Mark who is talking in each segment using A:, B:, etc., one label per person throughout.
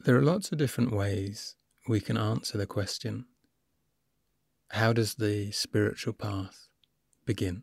A: There are lots of different ways we can answer the question, how does the spiritual path begin?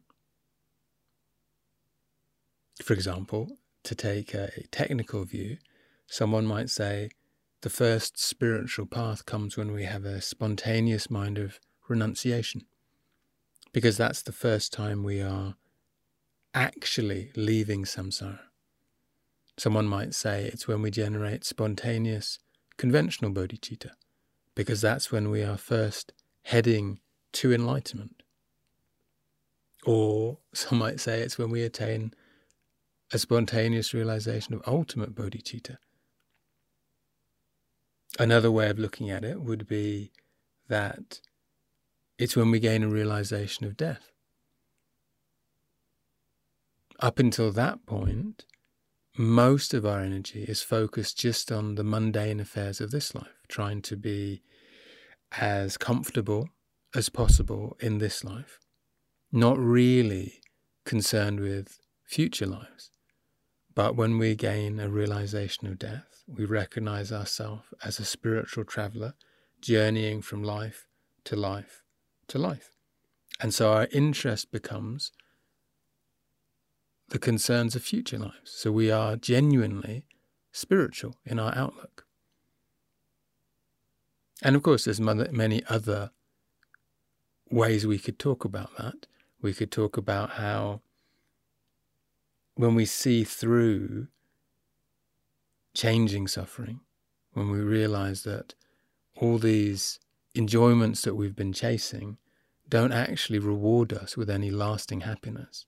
A: For example, to take a technical view, someone might say the first spiritual path comes when we have a spontaneous mind of renunciation, because that's the first time we are actually leaving samsara. Someone might say it's when we generate spontaneous, conventional bodhicitta, because that's when we are first heading to enlightenment. Or some might say it's when we attain a spontaneous realization of ultimate bodhicitta. Another way of looking at it would be that it's when we gain a realization of death. Up until that point, most of our energy is focused just on the mundane affairs of this life, trying to be as comfortable as possible in this life, not really concerned with future lives. But when we gain a realization of death, we recognize ourselves as a spiritual traveler journeying from life to life to life. And so our interest becomes the concerns of future lives. So we are genuinely spiritual in our outlook. And of course, there's many other ways we could talk about that. We could talk about how when we see through changing suffering, when we realize that all these enjoyments that we've been chasing don't actually reward us with any lasting happiness,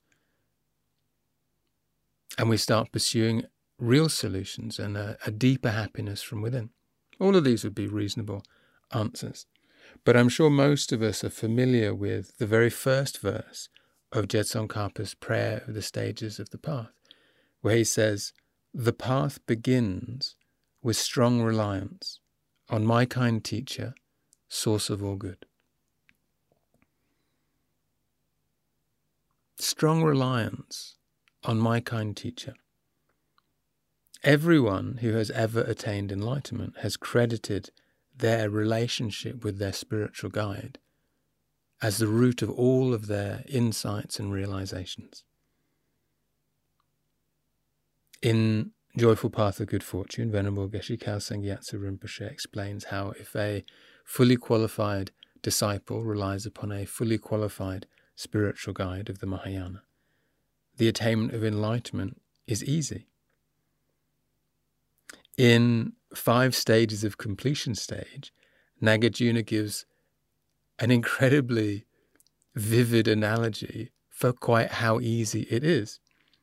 A: and we start pursuing real solutions and a deeper happiness from within. All of these would be reasonable answers. But I'm sure most of us are familiar with the very first verse of Je Tsongkhapa's prayer of the stages of the path, where he says, "The path begins with strong reliance on my kind teacher, source of all good." Strong reliance on my kind teacher. Everyone who has ever attained enlightenment has credited their relationship with their spiritual guide as the root of all of their insights and realizations. In Joyful Path of Good Fortune, Venerable Geshe Kelsang Gyatso Rinpoche explains how if a fully qualified disciple relies upon a fully qualified spiritual guide of the Mahayana, the attainment of enlightenment is easy. In 5 stages of completion stage, Nagarjuna gives an incredibly vivid analogy for quite how easy it is.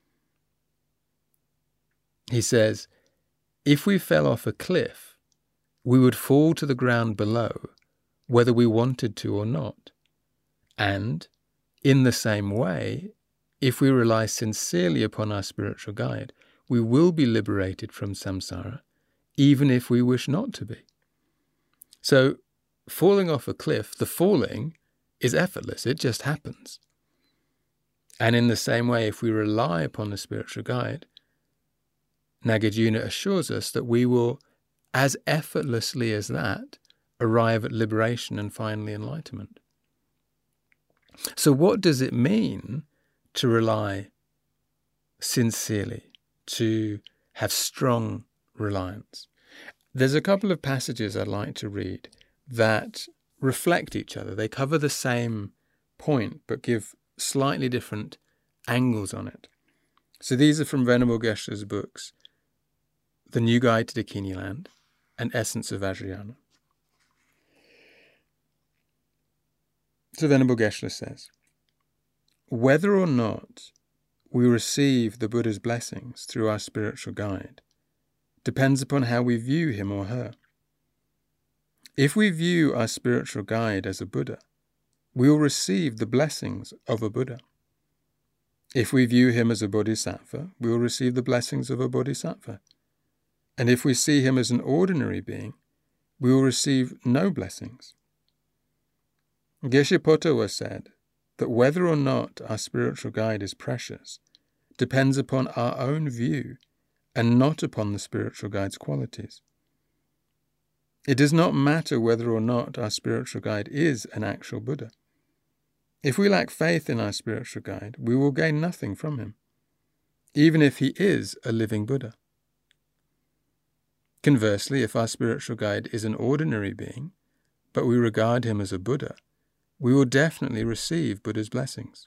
A: He says, if we fell off a cliff, we would fall to the ground below, whether we wanted to or not. And, in the same way, if we rely sincerely upon our spiritual guide, we will be liberated from samsara, even if we wish not to be. So, falling off a cliff, the falling is effortless, it just happens. And in the same way, if we rely upon the spiritual guide, Nagarjuna assures us that we will, as effortlessly as that, arrive at liberation and finally enlightenment. So what does it mean to rely sincerely, to have strong reliance? There's a couple of passages I'd like to read that reflect each other. They cover the same point but give slightly different angles on it. So these are from Venerable Geshe's books, The New Guide to Dakini Land and Essence of Vajrayana. So Venerable Geshe says, whether or not we receive the Buddha's blessings through our spiritual guide depends upon how we view him or her. If we view our spiritual guide as a Buddha, we will receive the blessings of a Buddha. If we view him as a bodhisattva, we will receive the blessings of a bodhisattva. And if we see him as an ordinary being, we will receive no blessings. Geshe Potawa said that whether or not our spiritual guide is precious depends upon our own view and not upon the spiritual guide's qualities. It does not matter whether or not our spiritual guide is an actual Buddha. If we lack faith in our spiritual guide, we will gain nothing from him, even if he is a living Buddha. Conversely, if our spiritual guide is an ordinary being, but we regard him as a Buddha, we will definitely receive Buddha's blessings.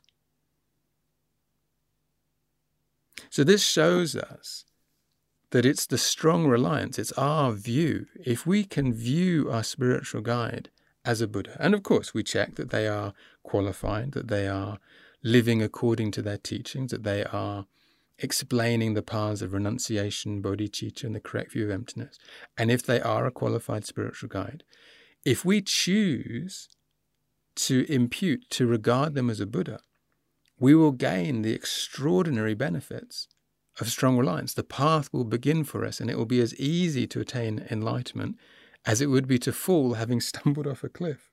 A: So this shows us that it's the strong reliance, it's our view. If we can view our spiritual guide as a Buddha, and of course we check that they are qualified, that they are living according to their teachings, that they are explaining the paths of renunciation, bodhicitta, and the correct view of emptiness, and if they are a qualified spiritual guide, if we choose to impute, to regard them as a Buddha, we will gain the extraordinary benefits of strong reliance. The path will begin for us, and it will be as easy to attain enlightenment as it would be to fall having stumbled off a cliff.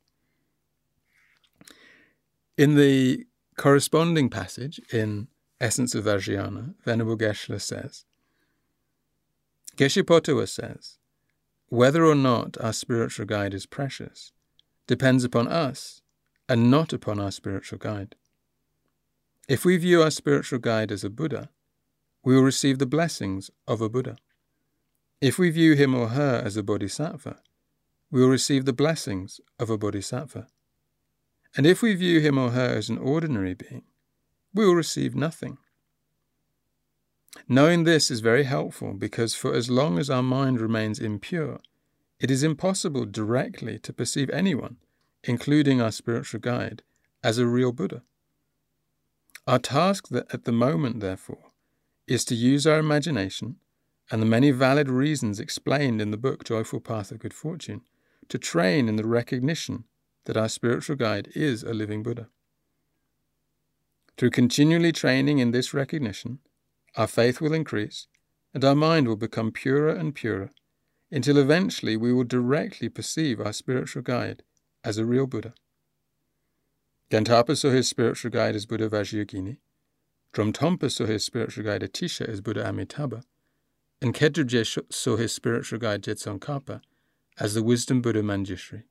A: In the corresponding passage in Essence of Vajrayana, Venerable Geshe-la says, Geshe-Potawa says, whether or not our spiritual guide is precious depends upon us and not upon our spiritual guide. If we view our spiritual guide as a Buddha, we will receive the blessings of a Buddha. If we view him or her as a bodhisattva, we will receive the blessings of a bodhisattva. And if we view him or her as an ordinary being, we will receive nothing. Knowing this is very helpful because for as long as our mind remains impure, it is impossible directly to perceive anyone, including our spiritual guide, as a real Buddha. Our task at the moment, therefore, is to use our imagination and the many valid reasons explained in the book Joyful Path of Good Fortune to train in the recognition that our spiritual guide is a living Buddha. Through continually training in this recognition, our faith will increase and our mind will become purer and purer until eventually we will directly perceive our spiritual guide as a real Buddha. Gantapa saw his spiritual guide as Buddha Vajrayogini, Dromtonpa saw his spiritual guide Atisha as Buddha Amitabha, and Khedrubje saw his spiritual guide Jetsongkhapa as the wisdom Buddha Manjushri.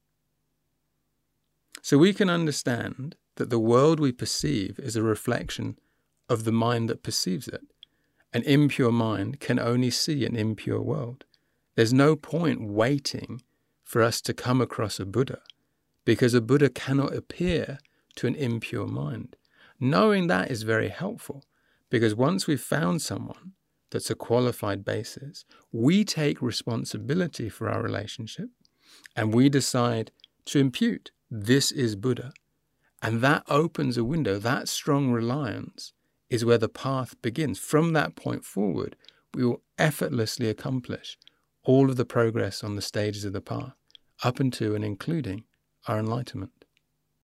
A: So we can understand that the world we perceive is a reflection of the mind that perceives it. An impure mind can only see an impure world. There's no point waiting for us to come across a Buddha, because a Buddha cannot appear to an impure mind. Knowing that is very helpful, because once we've found someone that's a qualified basis, we take responsibility for our relationship, and we decide to impute, this is Buddha. And that opens a window. That strong reliance is where the path begins. From that point forward, we will effortlessly accomplish all of the progress on the stages of the path, up until and including our enlightenment.